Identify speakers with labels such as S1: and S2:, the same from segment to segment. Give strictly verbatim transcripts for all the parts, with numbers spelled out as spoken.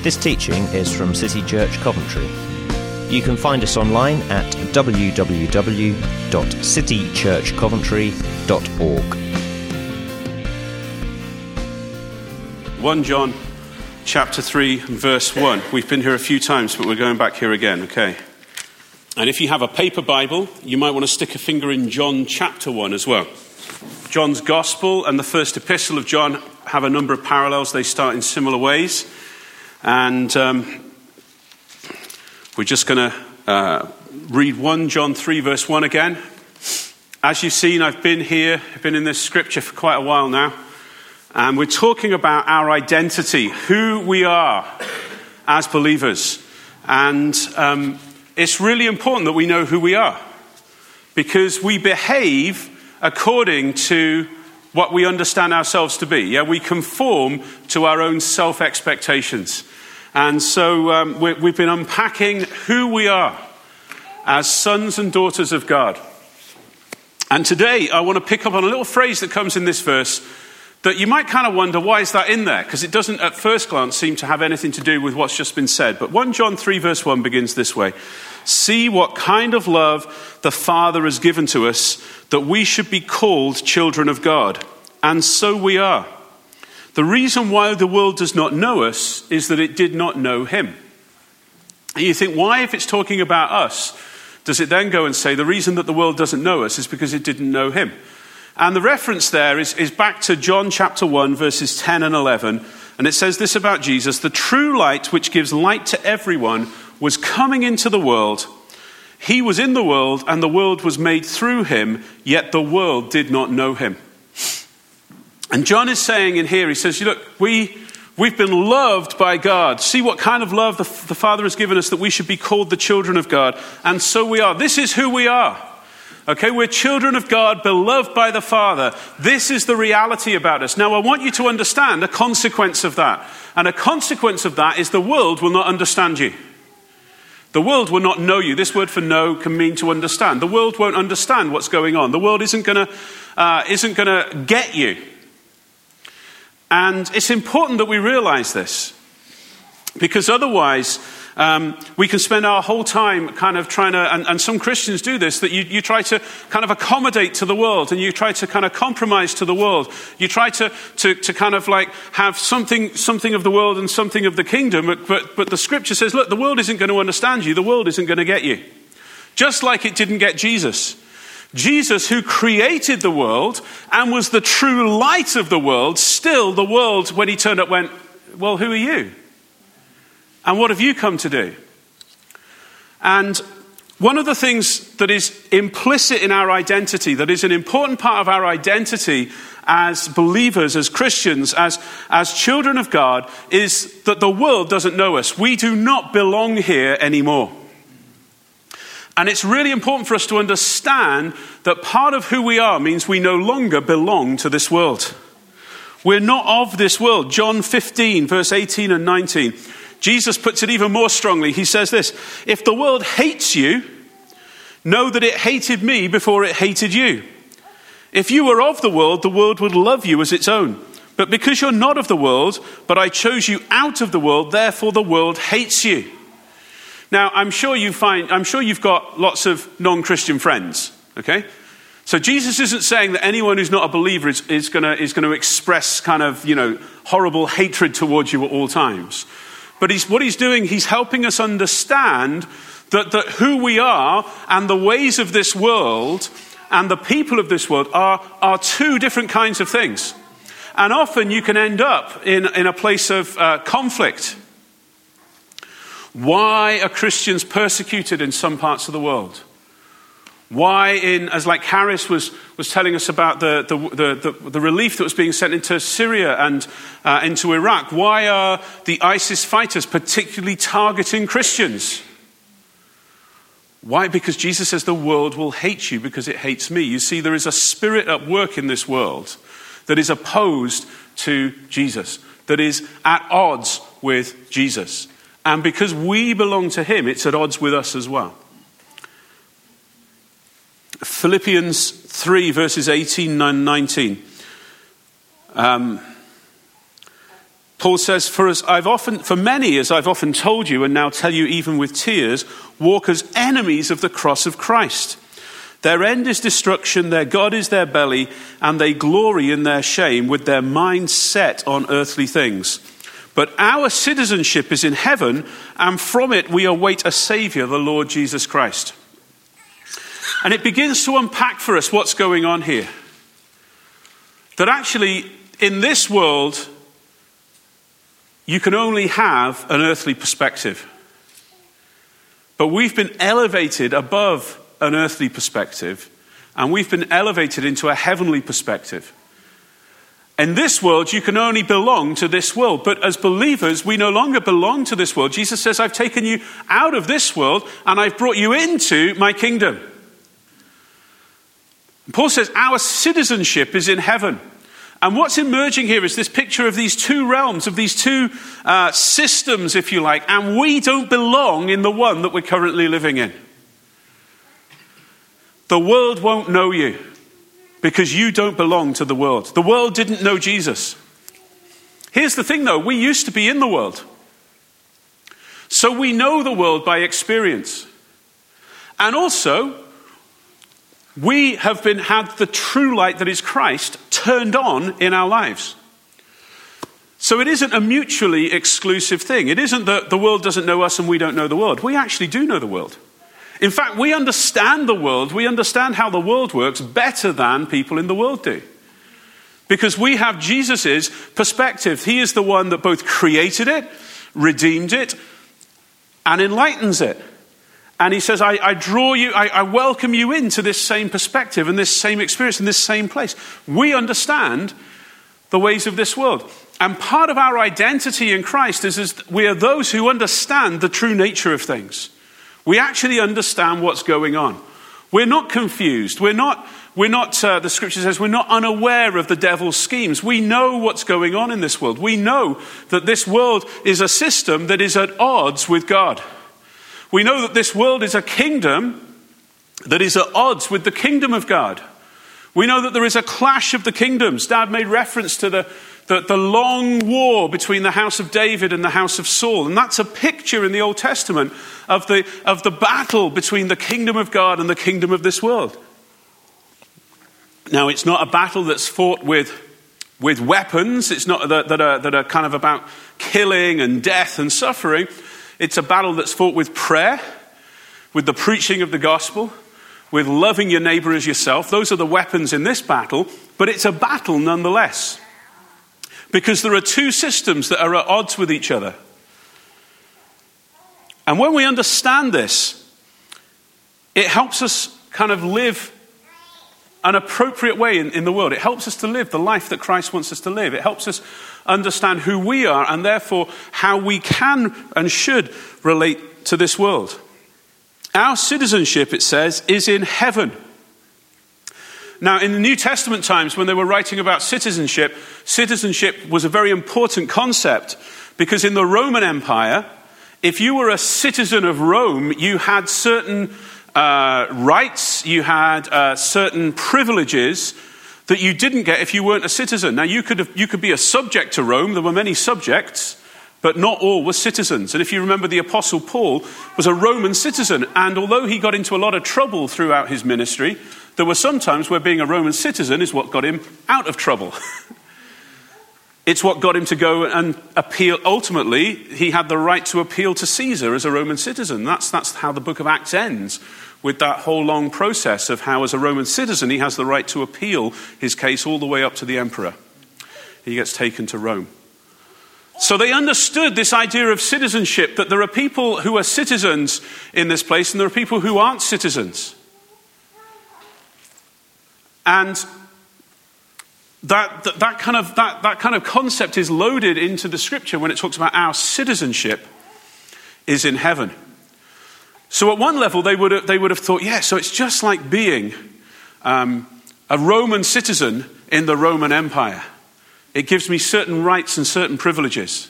S1: This teaching is from City Church Coventry. You can find us online at w w w dot city church coventry dot org.
S2: First John chapter three verse one. We've been here a few times, but we're going back here again, okay? And if you have a paper Bible, you might want to stick a finger in John chapter one as well. John's Gospel and the first epistle of John have a number of parallels. They start in similar ways. And um, we're just going to uh, read First John three verse one again. As you've seen, I've been here, I've been in this scripture for quite a while now. And we're talking about our identity, who we are as believers. And um, it's really important that we know who we are, because we behave according to what we understand ourselves to be. Yeah, we conform to our own self-expectations. And so um, we, we've been unpacking who we are as sons and daughters of God. And today I want to pick up on a little phrase that comes in this verse that you might kind of wonder, why is that in there? Because it doesn't at first glance seem to have anything to do with what's just been said. But First John three verse one begins this way. See what kind of love the Father has given to us, that we should be called children of God. And so we are. The reason why the world does not know us is that it did not know him. And you think, why, if it's talking about us, does it then go and say the reason that the world doesn't know us is because it didn't know him? And the reference there is, is back to John chapter one, verses ten and eleven. And it says this about Jesus: the true light which gives light to everyone was coming into the world. He was in the world, and the world was made through him, yet the world did not know him. And John is saying in here, he says, look, we, we've been loved by God. See what kind of love the, the Father has given us, that we should be called the children of God. And so we are. This is who we are. Okay, we're children of God, beloved by the Father. This is the reality about us. Now, I want you to understand a consequence of that. And a consequence of that is the world will not understand you. The world will not know you. This word for know can mean to understand. The world won't understand what's going on. The world isn't going to uh, isn't going to get you. And it's important that we realize this, because otherwise um, we can spend our whole time kind of trying to, and, and some Christians do this, that you, you try to kind of accommodate to the world, and you try to kind of compromise to the world. You try to, to, to kind of like have something something of the world and something of the kingdom, but, but, but the scripture says, look, the world isn't going to understand you. The world isn't going to get you. Just like it didn't get Jesus. Jesus, who created the world and was the true light of the world, still the world, when he turned up, went, well, who are you? And what have you come to do? And one of the things that is implicit in our identity, that is an important part of our identity as believers, as Christians, as, as children of God, is that the world doesn't know us. We do not belong here anymore. And it's really important for us to understand that part of who we are means we no longer belong to this world. We're not of this world. John fifteen, verse eighteen and nineteen. Jesus puts it even more strongly. He says this: if the world hates you, know that it hated me before it hated you. If you were of the world, the world would love you as its own. But because you're not of the world, but I chose you out of the world, therefore the world hates you. Now, I'm sure you find, I'm sure you've got lots of non-Christian friends, okay? So Jesus isn't saying that anyone who's not a believer is, is going to is going to express kind of, you know, horrible hatred towards you at all times. But he's, what he's doing, he's helping us understand that, that who we are and the ways of this world and the people of this world are, are two different kinds of things. And often you can end up in, in a place of uh, conflict. Why are Christians persecuted in some parts of the world? Why, in as like Harris was, was telling us about the, the, the, the, the relief that was being sent into Syria and uh, into Iraq, why are the ISIS fighters particularly targeting Christians? Why? Because Jesus says the world will hate you because it hates me. You see, there is a spirit at work in this world that is opposed to Jesus, that is at odds with Jesus. And because we belong to him, it's at odds with us as well. Philippians three, verses eighteen and nineteen. Um, Paul says, for as I've often, for many, as I've often told you and now tell you even with tears, walk as enemies of the cross of Christ. Their end is destruction, their God is their belly, and they glory in their shame with their minds set on earthly things. But our citizenship is in heaven, and from it we await a Saviour, the Lord Jesus Christ. And it begins to unpack for us what's going on here. That actually, in this world, you can only have an earthly perspective. But we've been elevated above an earthly perspective, and we've been elevated into a heavenly perspective. In this world, you can only belong to this world. But as believers, we no longer belong to this world. Jesus says, I've taken you out of this world, and I've brought you into my kingdom. And Paul says, our citizenship is in heaven. And what's emerging here is this picture of these two realms, of these two uh, systems, if you like, and we don't belong in the one that we're currently living in. The world won't know you because you don't belong to the world. The world didn't know Jesus. Here's the thing though, we used to be in the world. So we know the world by experience. And also, we have been had the true light that is Christ turned on in our lives. So it isn't a mutually exclusive thing. It isn't that the world doesn't know us and we don't know the world. We actually do know the world. In fact, we understand the world. We understand how the world works better than people in the world do. Because we have Jesus's perspective. He is the one that both created it, redeemed it, and enlightens it. And he says, I, I draw you, I, I welcome you into this same perspective and this same experience in this same place. We understand the ways of this world. And part of our identity in Christ is, is we are those who understand the true nature of things. We actually understand what's going on. We're not confused. We're not, we're not uh, the scripture says, we're not unaware of the devil's schemes. We know what's going on in this world. We know that this world is a system that is at odds with God. We know that this world is a kingdom that is at odds with the kingdom of God. We know that there is a clash of the kingdoms. Dad made reference to the, the, the long war between the house of David and the house of Saul. And that's a picture in the Old Testament of the, of the battle between the kingdom of God and the kingdom of this world. Now, it's not a battle that's fought with, with weapons. It's not that, that, are, that are kind of about killing and death and suffering. It's a battle that's fought with prayer, with the preaching of the gospel, with loving your neighbor as yourself. Those are the weapons in this battle, but it's a battle nonetheless. Because there are two systems that are at odds with each other. And when we understand this, it helps us kind of live an appropriate way in, in the world. It helps us to live the life that Christ wants us to live. It helps us understand who we are and therefore how we can and should relate to this world. Our citizenship, it says, is in heaven. Now, in the New Testament times, when they were writing about citizenship, citizenship was a very important concept because in the Roman Empire, if you were a citizen of Rome, you had certain uh, rights, you had uh, certain privileges that you didn't get if you weren't a citizen. Now, you could have, you could be a subject to Rome. There were many subjects, but not all were citizens. And if you remember, the Apostle Paul was a Roman citizen. And although he got into a lot of trouble throughout his ministry, there were some times where being a Roman citizen is what got him out of trouble. It's what got him to go and appeal. Ultimately, he had the right to appeal to Caesar as a Roman citizen. That's, that's how the book of Acts ends, with that whole long process of how as a Roman citizen he has the right to appeal his case all the way up to the emperor. He gets taken to Rome. So they understood this idea of citizenship, that there are people who are citizens in this place and there are people who aren't citizens. And that, that, that, kind of, that, that kind of concept is loaded into the scripture when it talks about our citizenship is in heaven. So at one level they would have, they would have thought, yeah, so it's just like being um, a Roman citizen in the Roman Empire. It gives me certain rights and certain privileges.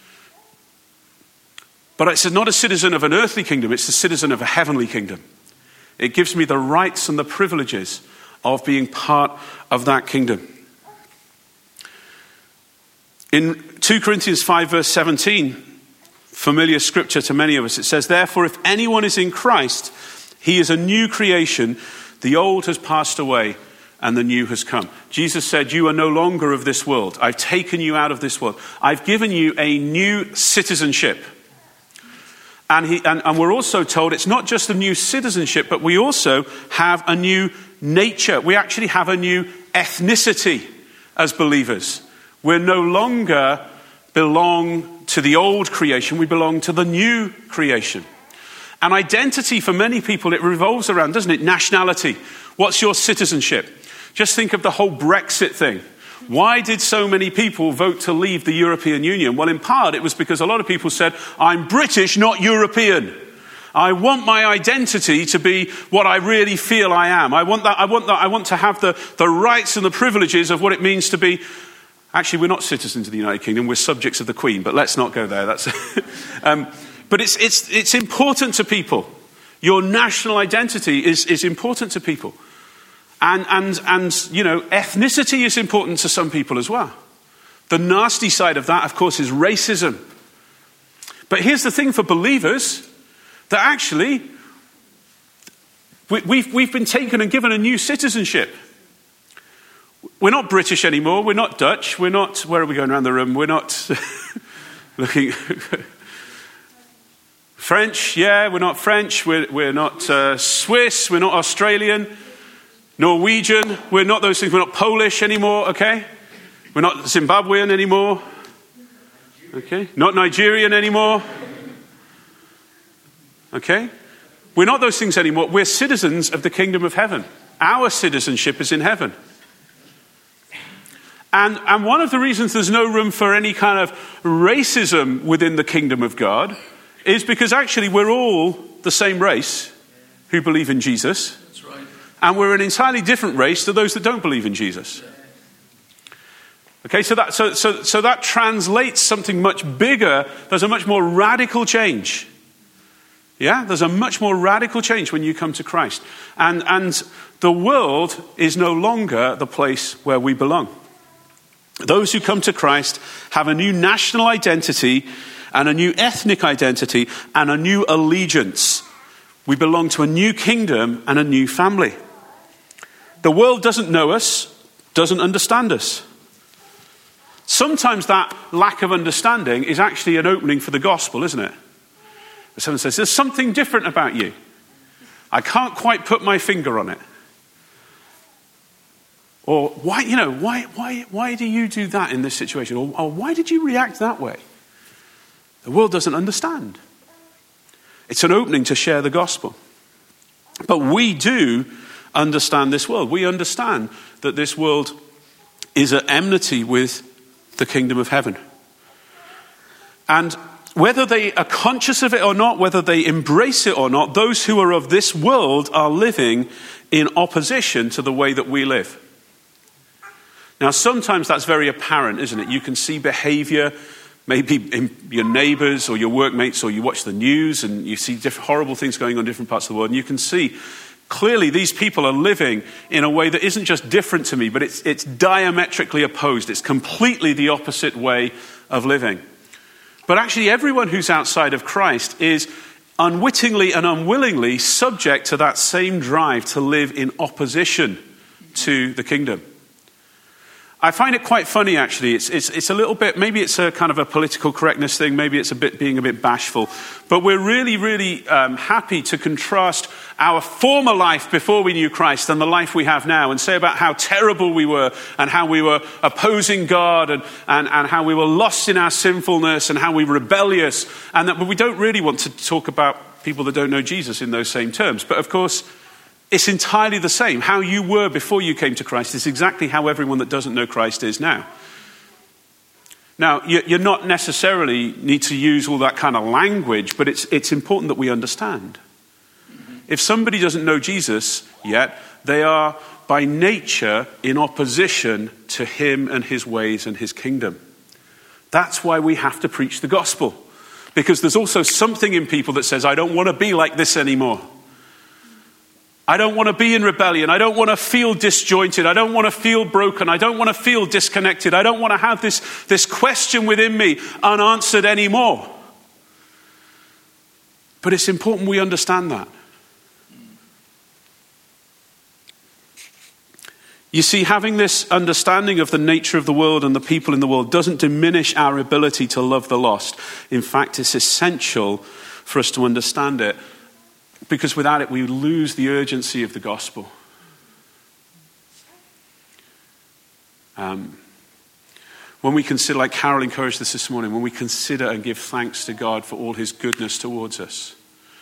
S2: But it's not a citizen of an earthly kingdom, it's a citizen of a heavenly kingdom. It gives me the rights and the privileges of being part of that kingdom. In two Corinthians five verse seventeen, familiar scripture to many of us, it says, therefore, if anyone is in Christ, he is a new creation. The old has passed away and the new has come. Jesus said, you are no longer of this world. I've taken you out of this world. I've given you a new citizenship. And, he, and, and we're also told it's not just a new citizenship, but we also have a new nature. We actually have a new ethnicity as believers. We're no longer belong to the old creation. We belong to the new creation. And identity for many people, it revolves around, doesn't it? Nationality. What's your citizenship? Just think of the whole Brexit thing. Why did so many people vote to leave the European Union? Well, in part, it was because a lot of people said, I'm British, not European. I want my identity to be what I really feel I am. I want that. I want that. I want to have the, the rights and the privileges of what it means to be. Actually, we're not citizens of the United Kingdom. We're subjects of the Queen, but let's not go there. That's. um, but it's it's it's important to people. Your national identity is is important to people. And, and, and, you know, ethnicity is important to some people as well. The nasty side of that, of course, is racism. But here's the thing for believers, that actually we, we've, we've been taken and given a new citizenship. We're not British anymore. We're not Dutch. We're not, where are we going around the room? We're not looking... French, yeah, we're not French. We're, we're not uh, Swiss. We're not Australian. Norwegian, we're not those things. We're not Polish anymore, okay? We're not Zimbabwean anymore. Okay? Not Nigerian anymore. Okay? We're not those things anymore. We're citizens of the kingdom of heaven. Our citizenship is in heaven. And, and one of the reasons there's no room for any kind of racism within the kingdom of God is because actually we're all the same race who believe in Jesus. And we're an entirely different race to those that don't believe in Jesus. Okay, so that, so, so, so that translates something much bigger. There's a much more radical change. Yeah, there's a much more radical change when you come to Christ. And, and the world is no longer the place where we belong. Those who come to Christ have a new national identity and a new ethnic identity and a new allegiance. We belong to a new kingdom and a new family. The world doesn't know us, doesn't understand us. Sometimes that lack of understanding is actually an opening for the gospel, isn't it? Someone says, there's something different about you. I can't quite put my finger on it. Or why, you know, why, why, why do you do that in this situation? Or, or why did you react that way? The world doesn't understand. It's an opening to share the gospel. But we do understand this world. We understand that this world is at enmity with the kingdom of heaven. And whether they are conscious of it or not, whether they embrace it or not, those who are of this world are living in opposition to the way that we live. Now, sometimes that's very apparent, isn't it? You can see behavior, maybe in your neighbors or your workmates, or you watch the news and you see different horrible things going on in different parts of the world, and you can see clearly these people are living in a way that isn't just different to me, but it's, it's diametrically opposed. It's completely the opposite way of living. But actually everyone who's outside of Christ is unwittingly and unwillingly subject to that same drive to live in opposition to the kingdom. I find it quite funny, actually. It's, it's, it's a little bit, maybe it's a kind of a political correctness thing, maybe it's a bit being a bit bashful, but we're really, really um, happy to contrast our former life before we knew Christ and the life we have now, and say about how terrible we were and how we were opposing God and, and, and how we were lost in our sinfulness and how we were rebellious, and that, but we don't really want to talk about people that don't know Jesus in those same terms. But of course, it's entirely the same. How you were before you came to Christ is exactly how everyone that doesn't know Christ is now. Now, you're not necessarily need to use all that kind of language, but it's, it's important that we understand. If somebody doesn't know Jesus yet, they are by nature in opposition to him and his ways and his kingdom. That's why we have to preach the gospel. Because there's also something in people that says, I don't want to be like this anymore. I don't want to be in rebellion. I don't want to feel disjointed. I don't want to feel broken. I don't want to feel disconnected. I don't want to have this, this question within me unanswered anymore. But it's important we understand that. You see, having this understanding of the nature of the world and the people in the world doesn't diminish our ability to love the lost. In fact, it's essential for us to understand it, because without it, we lose the urgency of the gospel. Um, when we consider, like Carol encouraged us this morning, when we consider and give thanks to God for all his goodness towards us,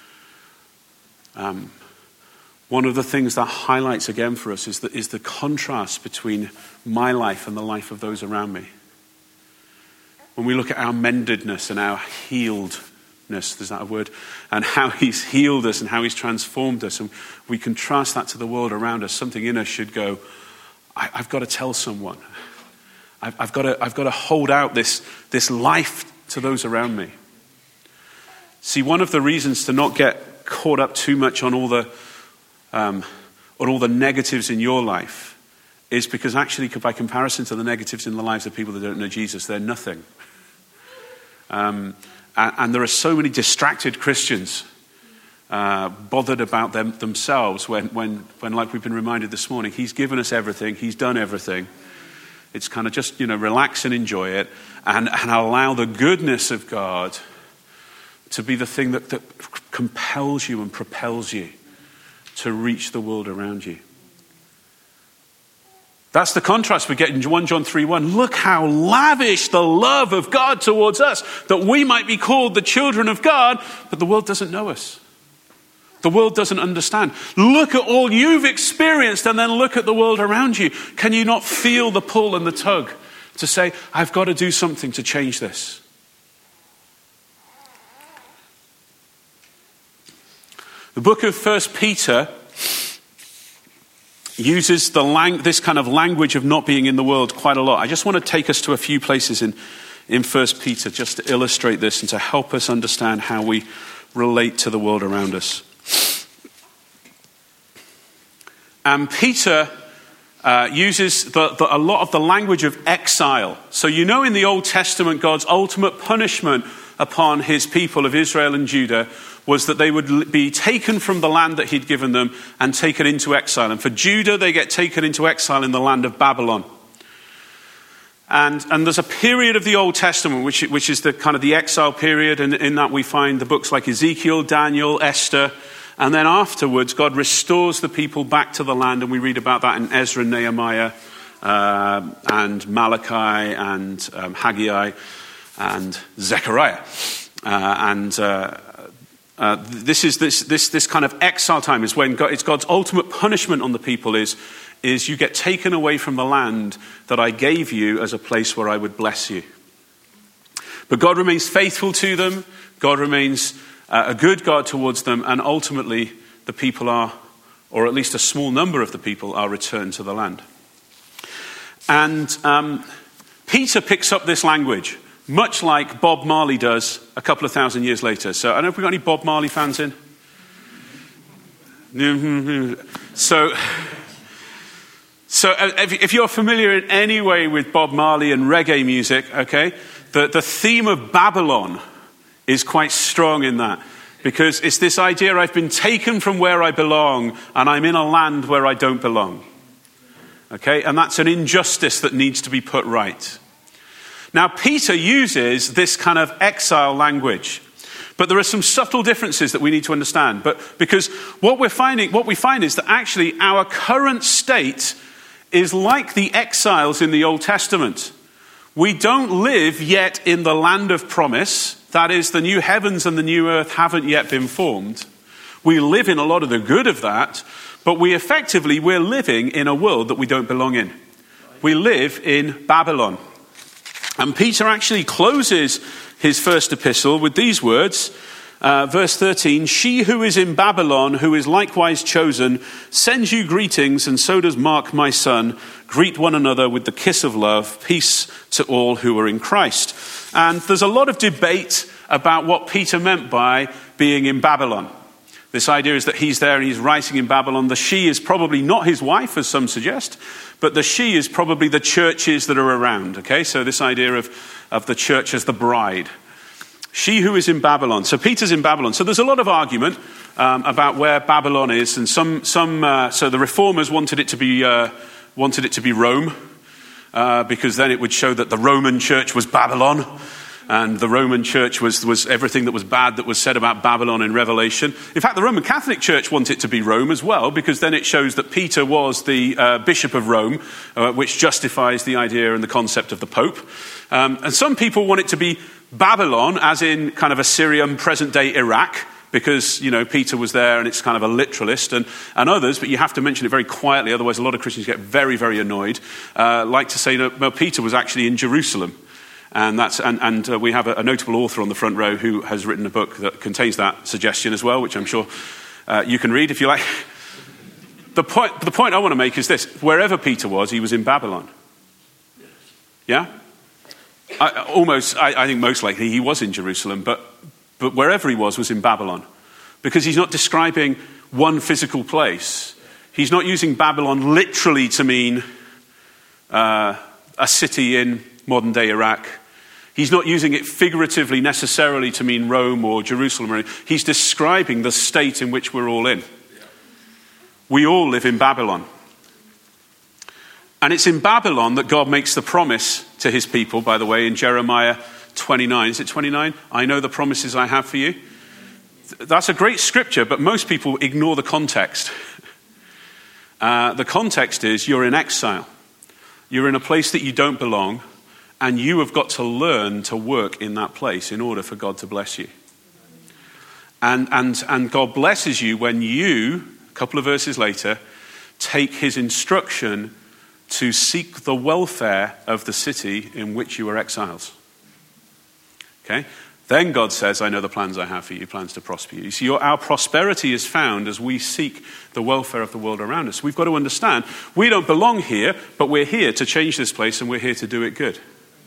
S2: um, one of the things that highlights again for us is the, is the contrast between my life and the life of those around me. When we look at our mendedness and our healedness, there's that a word, and how he's healed us and how he's transformed us, and we contrast that to the world around us, something in us should go, I, I've got to tell someone. I've, I've got to, I've got to hold out this, this life to those around me. See, one of the reasons to not get caught up too much on all the Um, or all the negatives in your life is because actually, by comparison to the negatives in the lives of people that don't know Jesus, they're nothing. Um, and, and there are so many distracted Christians uh, bothered about them themselves when, when, when, like we've been reminded this morning, he's given us everything, he's done everything. It's kind of just, you know, relax and enjoy it and, and allow the goodness of God to be the thing that, that compels you and propels you to reach the world around you. That's the contrast we get in First John three one. Look how lavish the love of God towards us, that we might be called the children of God, but the world doesn't know us. The world doesn't understand. Look at all you've experienced and then look at the world around you. Can you not feel the pull and the tug to say, I've got to do something to change this? The book of First Peter uses the lang- this kind of language of not being in the world quite a lot. I just want to take us to a few places in, in First Peter just to illustrate this and to help us understand how we relate to the world around us. And Peter uh, uses the, the, a lot of the language of exile. So you know in the Old Testament, God's ultimate punishment upon his people of Israel and Judah was that they would be taken from the land that he'd given them and taken into exile. And for Judah, they get taken into exile in the land of Babylon. And, and there's a period of the Old Testament, which, which is the kind of the exile period, and in that we find the books like Ezekiel, Daniel, Esther. And then afterwards, God restores the people back to the land, and we read about that in Ezra and Nehemiah, uh, and Malachi, and um, Haggai, and Zechariah. Uh, and... Uh, Uh, this is this this this kind of exile time is when God, it's God's ultimate punishment on the people is is you get taken away from the land that I gave you as a place where I would bless you. But God remains faithful to them. God remains uh, a good God towards them, and ultimately the people are, or at least a small number of the people are returned to the land. And um, Peter picks up this language, much like Bob Marley does a couple of thousand years later. So I don't know if we've got any Bob Marley fans in. So, so if you're familiar in any way with Bob Marley and reggae music, okay, the, the theme of Babylon is quite strong in that. Because it's this idea, I've been taken from where I belong and I'm in a land where I don't belong. Okay, and that's an injustice that needs to be put right. Now, Peter uses this kind of exile language, but there are some subtle differences that we need to understand. But because what we're finding, what we find is that actually our current state is like the exiles in the Old Testament. We don't live yet in the land of promise. That is, the new heavens and the new earth haven't yet been formed. We live in a lot of the good of that, but we effectively, we're living in a world that we don't belong in. We live in Babylon. And Peter actually closes his first epistle with these words, uh, verse thirteen, "She who is in Babylon, who is likewise chosen, sends you greetings, and so does Mark my son. Greet one another with the kiss of love. Peace to all who are in Christ." And there's a lot of debate about what Peter meant by being in Babylon. This idea is that he's there and he's writing in Babylon. The she is probably not his wife, as some suggest, but the she is probably the churches that are around. Okay, so this idea of, of the church as the bride. She who is in Babylon. So Peter's in Babylon. So there's a lot of argument um, about where Babylon is, and some some. Uh, so the reformers wanted it to be uh, wanted it to be Rome, uh, because then it would show that the Roman church was Babylon. And the Roman church was, was everything that was bad that was said about Babylon in Revelation. In fact, the Roman Catholic Church wants it to be Rome as well, because then it shows that Peter was the uh, Bishop of Rome, uh, which justifies the idea and the concept of the Pope. Um, and some people want it to be Babylon, as in kind of Assyria, present-day Iraq, because, you know, Peter was there and it's kind of a literalist, and, and others, but you have to mention it very quietly, otherwise a lot of Christians get very, very annoyed, uh, like to say, no, well, Peter was actually in Jerusalem. And that's and, and uh, we have a, a notable author on the front row who has written a book that contains that suggestion as well, which I'm sure uh, you can read if you like. The point, the point I want to make is this. Wherever Peter was, he was in Babylon. Yeah? I, almost, I, I think most likely he was in Jerusalem, but, but wherever he was was in Babylon. Because he's not describing one physical place. He's not using Babylon literally to mean uh, a city in modern-day Iraq. He's not using it figuratively necessarily to mean Rome or Jerusalem. Or he's describing the state in which we're all in. We all live in Babylon. And it's in Babylon that God makes the promise to his people, by the way, in Jeremiah twenty-nine. Is it twenty-nine? I know the promises I have for you. That's a great scripture, but most people ignore the context. Uh, the context is you're in exile. You're in a place that you don't belong. And you have got to learn to work in that place in order for God to bless you. And, and, and God blesses you when you, a couple of verses later, take his instruction to seek the welfare of the city in which you are exiles. Okay? Then God says, I know the plans I have for you, plans to prosper you. You see, your, our prosperity is found as we seek the welfare of the world around us. We've got to understand, we don't belong here, but we're here to change this place and we're here to do it good.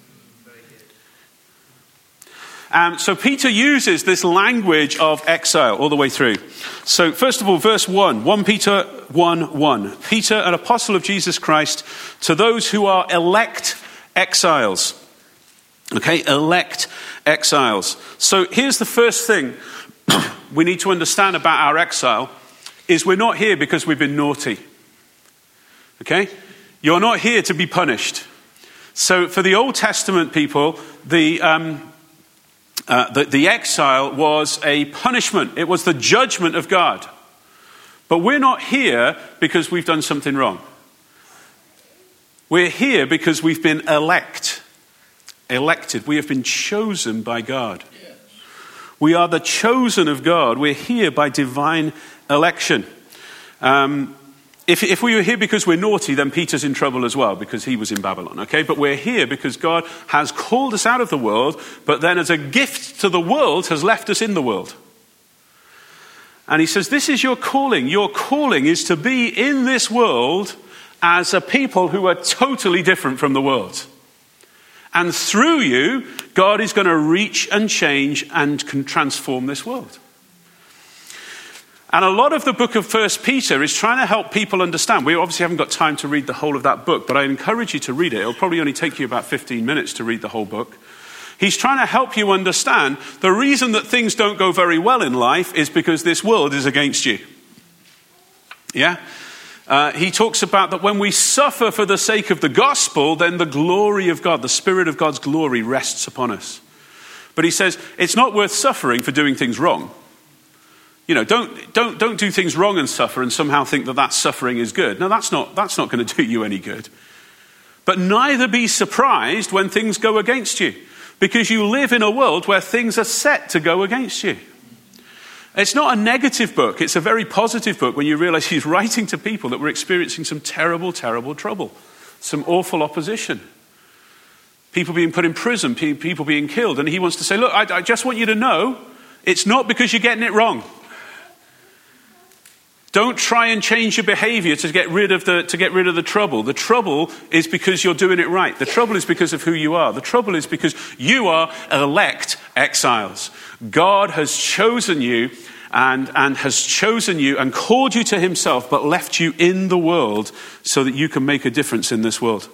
S2: Um, so Peter uses this language of exile all the way through. So first of all, verse one, First Peter one one. Peter, an apostle of Jesus Christ, to those who are elect exiles. Okay, elect exiles. So here's the first thing we need to understand about our exile, is we're not here because we've been naughty. Okay? You're not here to be punished. So for the Old Testament people, the... Um, Uh, the, the exile was a punishment. It was the judgment of God. But we're not here because we've done something wrong. We're here because we've been elect. Elected. We have been chosen by God. Yes. We are the chosen of God. We're here by divine election. Um, If, if we were here because we're naughty, then Peter's in trouble as well, because he was in Babylon, okay? But we're here because God has called us out of the world, but then as a gift to the world has left us in the world. And he says, this is your calling. Your calling is to be in this world as a people who are totally different from the world. And through you, God is going to reach and change and can transform this world. And a lot of the book of First Peter is trying to help people understand. We obviously haven't got time to read the whole of that book, but I encourage you to read it. It'll probably only take you about fifteen minutes to read the whole book. He's trying to help you understand the reason that things don't go very well in life is because this world is against you. Yeah? Uh, he talks about that when we suffer for the sake of the gospel, then the glory of God, the Spirit of God's glory rests upon us. But he says it's not worth suffering for doing things wrong. You know, don't don't don't do things wrong and suffer and somehow think that that suffering is good. No, that's not that's not going to do you any good. But neither be surprised when things go against you, because you live in a world where things are set to go against you. It's not a negative book. It's a very positive book when you realize he's writing to people that were experiencing some terrible, terrible trouble, some awful opposition. People being put in prison, people being killed. And he wants to say, look, I, I just want you to know it's not because you're getting it wrong. Don't try and change your behavior to get rid of the to get rid of the trouble. The trouble is because you're doing it right. The trouble is because of who you are. The trouble is because you are elect exiles. God has chosen you and, and has chosen you and called you to himself, but left you in the world so that you can make a difference in this world.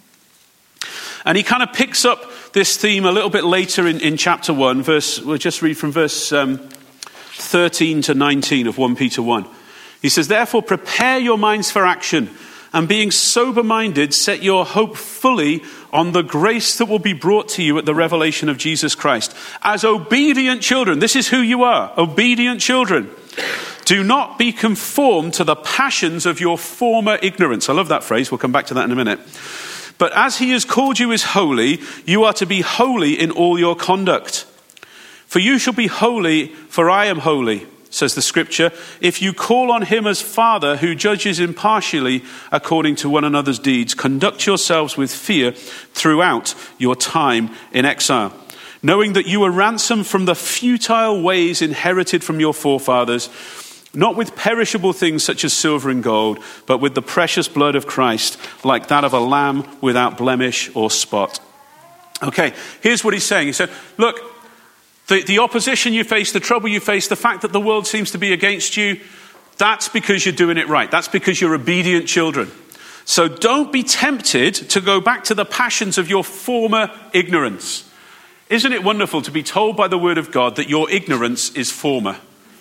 S2: And he kind of picks up this theme a little bit later in, in chapter one. Verse, we'll just read from verse um, thirteen to nineteen of First Peter one. He says, therefore prepare your minds for action, and being sober-minded, set your hope fully on the grace that will be brought to you at the revelation of Jesus Christ. As obedient children, this is who you are, obedient children. Do not be conformed to the passions of your former ignorance. I love that phrase. We'll come back to that in a minute. But as he has called you is holy, you are to be holy in all your conduct. For you shall be holy, for I am holy, says the scripture, if you call on him as Father who judges impartially according to one another's deeds. Conduct yourselves with fear throughout your time in exile, knowing that you were ransomed from the futile ways inherited from your forefathers, not with perishable things such as silver and gold, but with the precious blood of Christ, like that of a lamb without blemish or spot. Okay, here's what he's saying. He said, look, the, the opposition you face, the trouble you face, the fact that the world seems to be against you, that's because you're doing it right. That's because you're obedient children. So don't be tempted to go back to the passions of your former ignorance. Isn't it wonderful to be told by the word of God that your ignorance is former?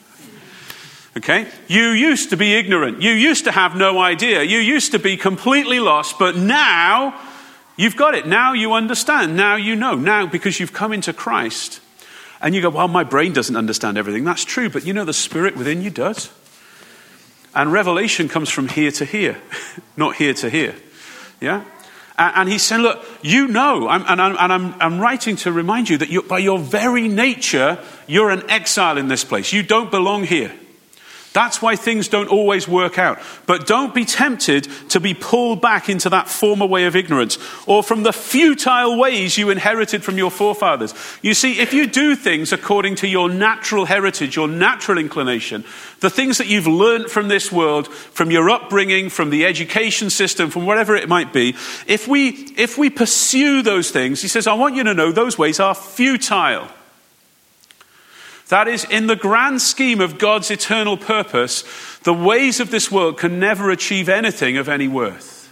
S2: Okay? You used to be ignorant. You used to have no idea. You used to be completely lost, but now you've got it. Now you understand. Now you know. Now, because you've come into Christ. And you go, well, my brain doesn't understand everything. That's true, but you know the Spirit within you does. And revelation comes from here to here, not here to here. Yeah? And, and he's saying, look, you know, I'm, and, I'm, and I'm, I'm writing to remind you that you, by your very nature, you're an exile in this place. You don't belong here. That's why things don't always work out. But don't be tempted to be pulled back into that former way of ignorance or from the futile ways you inherited from your forefathers. You see, if you do things according to your natural heritage, your natural inclination, the things that you've learned from this world, from your upbringing, from the education system, from whatever it might be, if we, if we pursue those things, he says, I want you to know those ways are futile. That is, in the grand scheme of God's eternal purpose, the ways of this world can never achieve anything of any worth.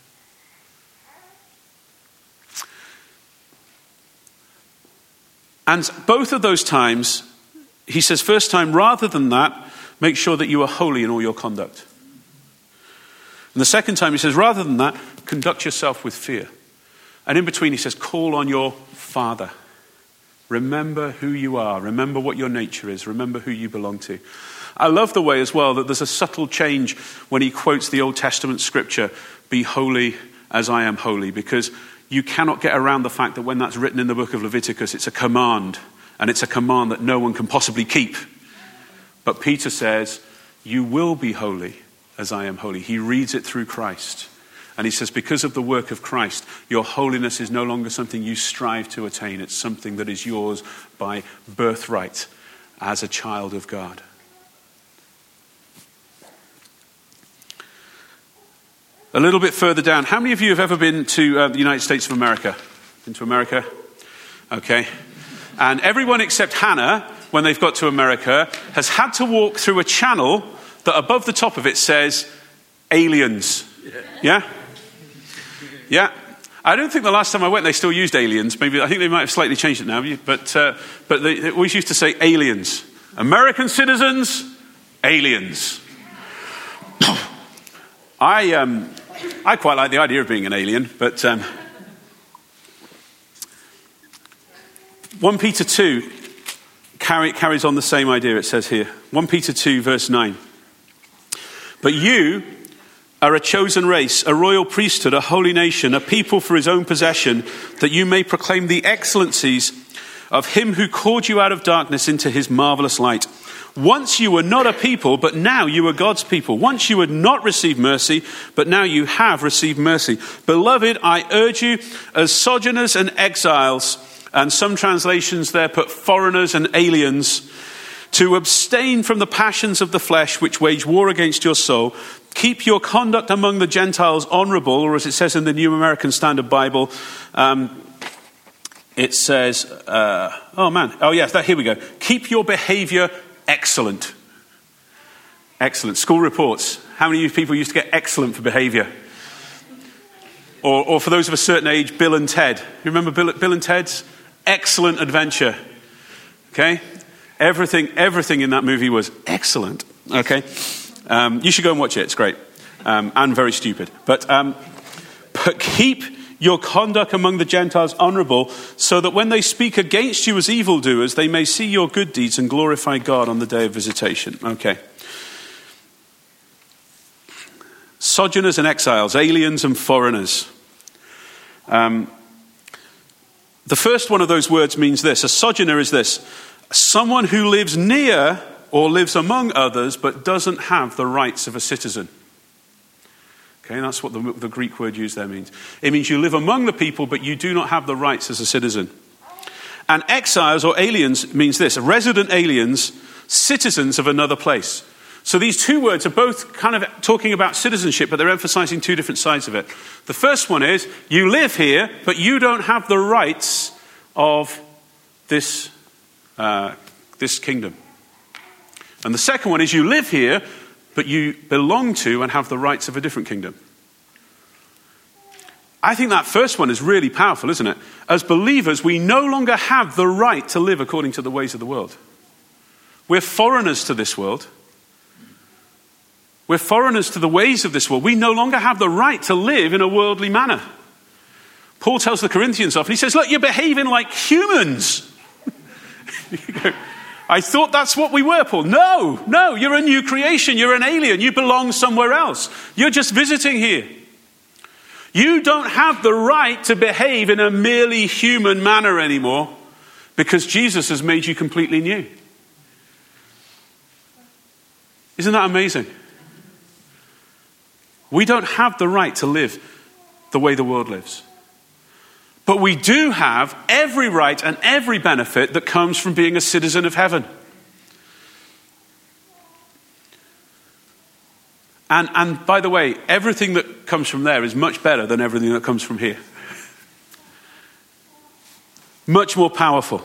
S2: And both of those times, he says, first time, rather than that, make sure that you are holy in all your conduct. And the second time, he says, rather than that, conduct yourself with fear. And in between, he says, call on your Father. Remember who you are. Remember what your nature is. Remember who you belong to. I love the way as well that there's a subtle change when he quotes the Old Testament scripture, be holy as I am holy, because you cannot get around the fact that when that's written in the book of Leviticus, it's a command, and it's a command that no one can possibly keep. But Peter says, you will be holy as I am holy. He reads it through Christ. And he says, because of the work of Christ, your holiness is no longer something you strive to attain. It's something that is yours by birthright as a child of God. A little bit further down, how many of you have ever been to uh, the United States of America? Been to America? Okay. And everyone except Hannah, when they've got to America, has had to walk through a channel that above the top of it says, aliens. Yeah? Yeah, I don't think the last time I went they still used aliens. Maybe I think they might have slightly changed it now. But uh, but they, they always used to say aliens, American citizens, aliens. I um I quite like the idea of being an alien, but um, First Peter two carry, carries on the same idea. It says here, First Peter two verse nine. But you are a chosen race, a royal priesthood, a holy nation, a people for his own possession, that you may proclaim the excellencies of him who called you out of darkness into his marvelous light. Once you were not a people, but now you are God's people. Once you had not received mercy, but now you have received mercy. Beloved, I urge you as sojourners and exiles, and some translations there put foreigners and aliens, to abstain from the passions of the flesh which wage war against your soul. Keep your conduct among the Gentiles honorable, or as it says in the New American Standard Bible, um, it says, uh, oh man, oh yes, that, here we go. Keep your behavior excellent. Excellent. School reports. How many of you people used to get excellent for behavior? Or, or for those of a certain age, Bill and Ted. You remember Bill, Bill and Ted's Excellent Adventure? Okay? Everything, everything in that movie was excellent. Okay? Um, you should go and watch it. It's great. Um, and very stupid. But, um, but keep your conduct among the Gentiles honorable, so that when they speak against you as evildoers, they may see your good deeds and glorify God on the day of visitation. Okay. Sojourners and exiles, aliens and foreigners. Um, the first one of those words means this. A sojourner is this: someone who lives near or lives among others but doesn't have the rights of a citizen. Okay, that's what the, the Greek word used there means. It means you live among the people, but you do not have the rights as a citizen. And exiles or aliens means this: resident aliens, citizens of another place. So these two words are both kind of talking about citizenship, but they're emphasizing two different sides of it. The first one is, you live here, but you don't have the rights of this, uh, this kingdom. And the second one is, you live here, but you belong to and have the rights of a different kingdom. I think that first one is really powerful, isn't it? As believers, we no longer have the right to live according to the ways of the world. We're foreigners to this world. We're foreigners to the ways of this world. We no longer have the right to live in a worldly manner. Paul tells the Corinthians off, and he says, look, you're behaving like humans. You go, I thought that's what we were, Paul. No, no, you're a new creation. You're an alien. You belong somewhere else. You're just visiting here. You don't have the right to behave in a merely human manner anymore, because Jesus has made you completely new. Isn't that amazing? We don't have the right to live the way the world lives. But we do have every right and every benefit that comes from being a citizen of heaven. And, and by the way, everything that comes from there is much better than everything that comes from here. Much more powerful.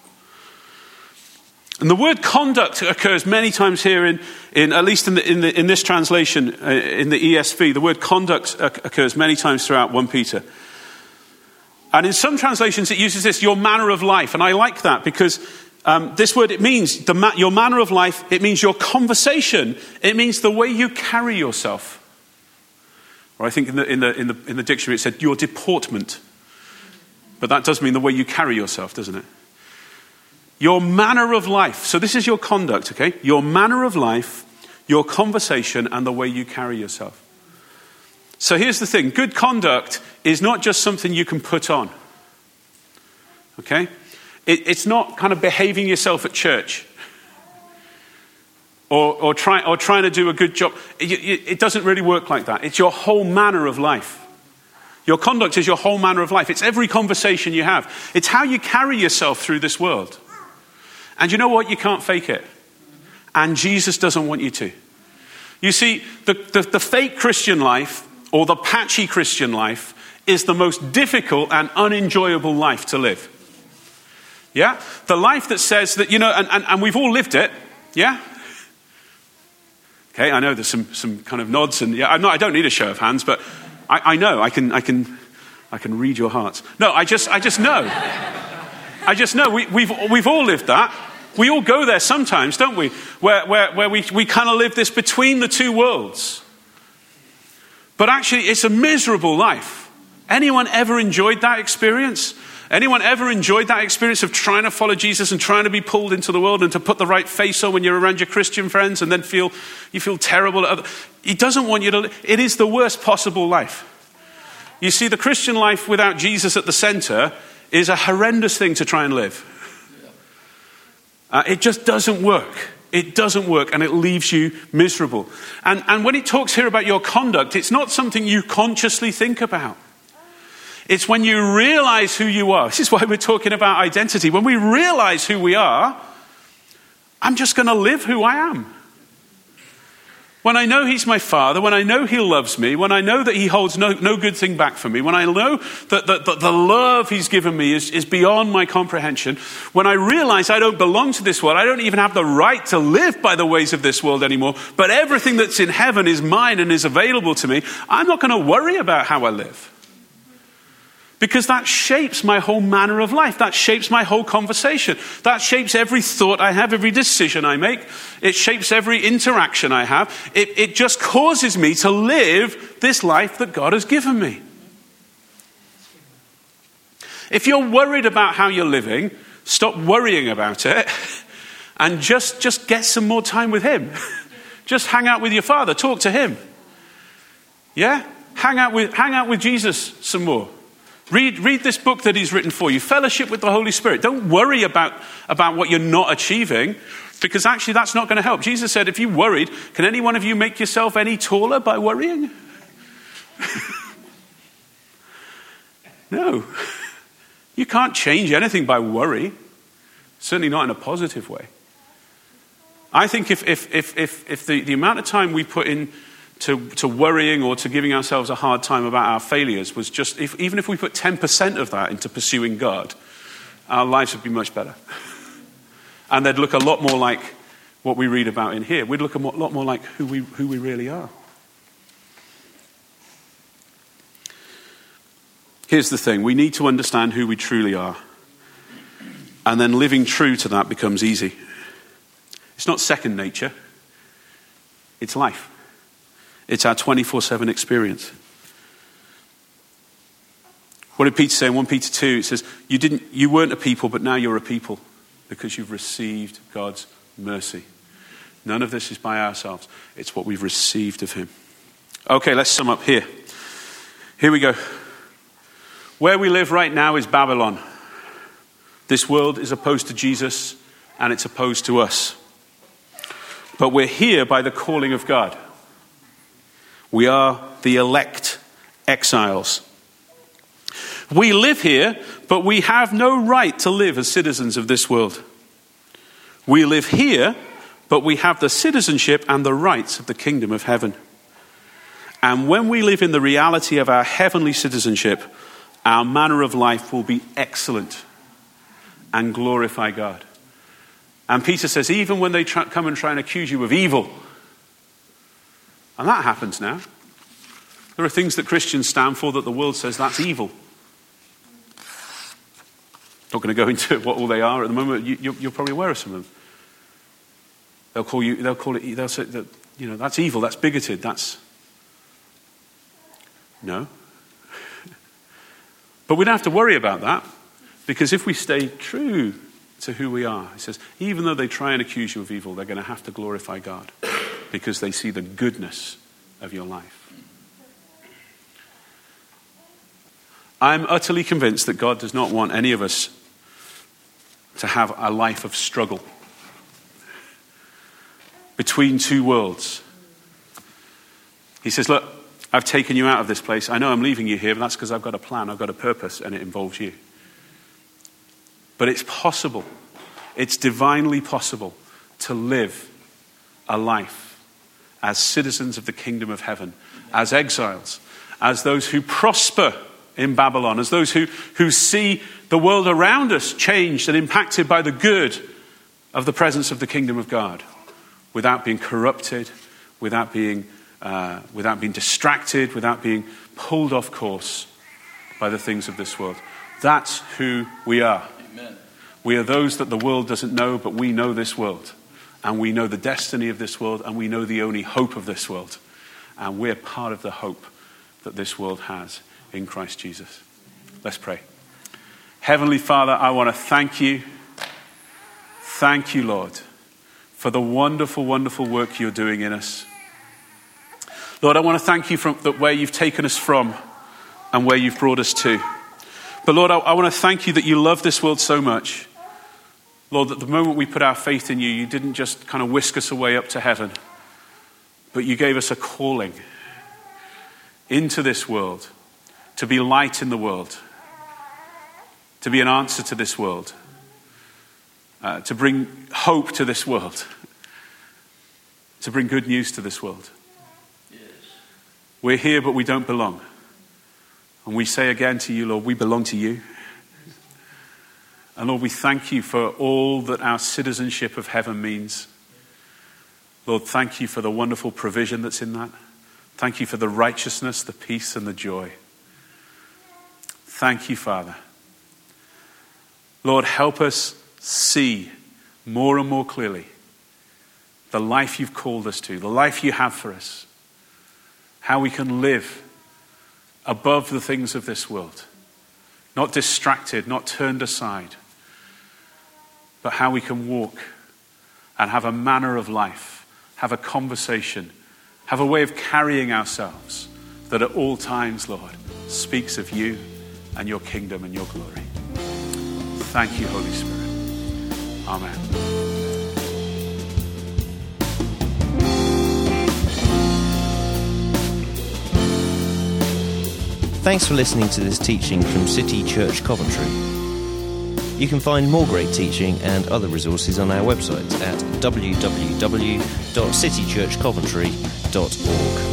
S2: And the word conduct occurs many times here, in, in at least in, the, in, the, in this translation, uh, in the E S V. The word conduct occurs many times throughout First Peter. And in some translations it uses this, your manner of life. And I like that, because um, this word, it means the ma- your manner of life, it means your conversation, it means the way you carry yourself. Or I think in the, in the, in the, in the dictionary it said your deportment. But that does mean the way you carry yourself, doesn't it? Your manner of life. So this is your conduct, okay? Your manner of life, your conversation, and the way you carry yourself. So here's the thing. Good conduct is not just something you can put on. Okay? It, it's not kind of behaving yourself at church. Or, or, try, or trying to do a good job. It, it, it doesn't really work like that. It's your whole manner of life. Your conduct is your whole manner of life. It's every conversation you have. It's how you carry yourself through this world. And you know what? You can't fake it. And Jesus doesn't want you to. You see, the, the, the fake Christian life, or the patchy Christian life, is the most difficult and unenjoyable life to live. Yeah? The life that says that, you know, and, and, and we've all lived it. Yeah? Okay, I know there's some, some kind of nods, and yeah, I'm not, I don't need a show of hands, but I, I know, I can, I can, I can read your hearts. No, I just, I just know. I just know we, we've we've all lived that. We all go there sometimes, don't we? Where where where we we kind of live this between the two worlds. But actually, it's a miserable life. Anyone ever enjoyed that experience? Anyone ever enjoyed that experience of trying to follow Jesus and trying to be pulled into the world and to put the right face on when you're around your Christian friends and then feel you feel terrible at other? He doesn't want you to. It is the worst possible life. You see, the Christian life without Jesus at the center is a horrendous thing to try and live. Uh, it just doesn't work. It doesn't work, and it leaves you miserable. And, and when it talks here about your conduct, it's not something you consciously think about. It's when you realize who you are. This is why we're talking about identity. When we realize who we are, I'm just going to live who I am. when I know he's my Father, when I know he loves me, when I know that he holds no, no good thing back from me, when I know that, that, that the love he's given me is, is beyond my comprehension, when I realize I don't belong to this world, I don't even have the right to live by the ways of this world anymore, but everything that's in heaven is mine and is available to me, I'm not going to worry about how I live. Because that shapes my whole manner of life. That shapes my whole conversation. That shapes every thought I have, every decision I make. It shapes every interaction I have. It, it just causes me to live this life that God has given me. If you're worried about how you're living, stop worrying about it and just, just get some more time with him. Just hang out with your Father. Talk to him. Yeah? Hang out with, hang out with Jesus some more. Read, read this book that he's written for you. Fellowship with the Holy Spirit. Don't worry about, about what you're not achieving, because actually that's not going to help. Jesus said, if you worried, can any one of you make yourself any taller by worrying? No. You can't change anything by worry. Certainly not in a positive way. I think if, if, if, if, if the, the amount of time we put in To, to worrying or to giving ourselves a hard time about our failures was just, if, even if we put ten percent of that into pursuing God, our lives would be much better. And they'd look a lot more like what we read about in here. We'd look a mo- lot more like who we, who we really are. Here's the thing. We need to understand who we truly are. And then living true to that becomes easy. It's not second nature. It's life. It's our twenty-four seven experience. What did Peter say in First Peter two? It says, you didn't, you weren't a people, but now you're a people because you've received God's mercy. None of this is by ourselves. It's what we've received of him. Okay, let's sum up here. Here we go. Where we live right now is Babylon. This world is opposed to Jesus and it's opposed to us. But we're here by the calling of God. We are the elect exiles. We live here, but we have no right to live as citizens of this world. We live here, but we have the citizenship and the rights of the kingdom of heaven. And when we live in the reality of our heavenly citizenship, our manner of life will be excellent and glorify God. And Peter says, even when they try, come and try and accuse you of evil, and that happens now. There are things that Christians stand for that the world says that's evil. Not going to go into what all they are at the moment. You, you're, you're probably aware of some of them. They'll call you. They'll call it. They'll say that, you know, that's evil. That's bigoted. That's no. But we don't have to worry about that, because if we stay true to who we are, he says, even though they try and accuse you of evil, they're going to have to glorify God, because they see the goodness of your life. I'm utterly convinced that God does not want any of us to have a life of struggle between two worlds. He says, look, I've taken you out of this place. I know I'm leaving you here, but that's because I've got a plan, I've got a purpose, and it involves you. But it's possible, it's divinely possible to live a life as citizens of the kingdom of heaven, as exiles, as those who prosper in Babylon, as those who, who see the world around us changed and impacted by the good of the presence of the kingdom of God, without being corrupted, without being, uh, without being distracted, without being pulled off course by the things of this world. That's who we are. Amen. We are those that the world doesn't know, but we know this world. And we know the destiny of this world, and we know the only hope of this world. And we're part of the hope that this world has in Christ Jesus. Let's pray. Heavenly Father, I want to thank you. Thank you, Lord, for the wonderful, wonderful work you're doing in us. Lord, I want to thank you for where you've taken us from and where you've brought us to. But Lord, I, I want to thank you that you love this world so much. Lord, that the moment we put our faith in you, you didn't just kind of whisk us away up to heaven, but you gave us a calling into this world, to be light in the world, to be an answer to this world, uh, to bring hope to this world. to bring good news to this world. We're here, but we don't belong. And we say again to you, Lord, we belong to you. And Lord, we thank you for all that our citizenship of heaven means. Lord, thank you for the wonderful provision that's in that. Thank you for the righteousness, the peace, and the joy. Thank you, Father. Lord, help us see more and more clearly the life you've called us to, the life you have for us, how we can live above the things of this world, not distracted, not turned aside, but how we can walk and have a manner of life, have a conversation, have a way of carrying ourselves that at all times, Lord, speaks of you and your kingdom and your glory. Thank you, Holy Spirit. Amen.
S1: Thanks for listening to this teaching from City Church Coventry. You can find more great teaching and other resources on our website at w w w dot city church coventry dot org.